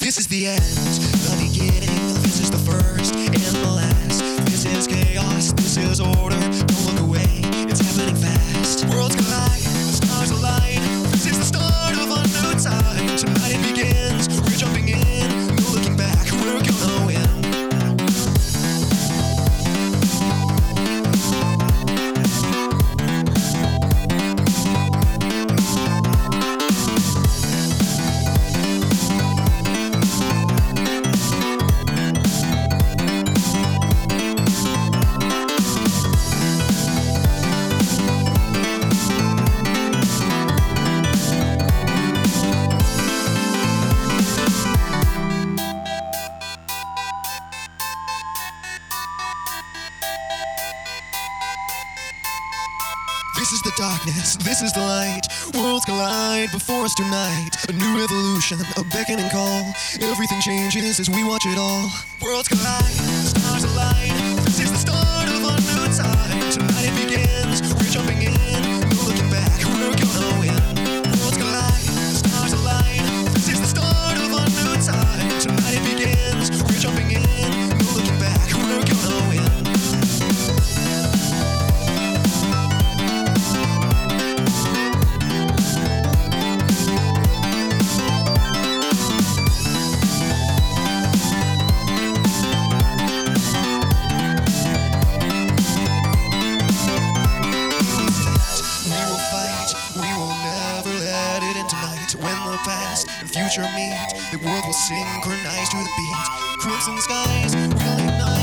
This is the end, the beginning. This is the first and the last. This is chaos, this is order. Don't look away, it's happening fast. Worlds collide, the stars align. This is the start of a new time. Tonight it begins, we're jumping in. No looking back, we're gonna win. This is the darkness, this is the light. Worlds collide before us tonight. A new revolution, a beckoning call. Everything changes as we watch it all. Worlds collide, stars align. This is the start of a new time. Tonight it begins, we're jumping in. No looking back, we're gonna win. Worlds collide, stars align. This is the start of a new time. Tonight it begins, we're jumping in. No looking back, we're gonna win. When the past and future meet, the world will synchronize to the beat. Crimson skies will ignite.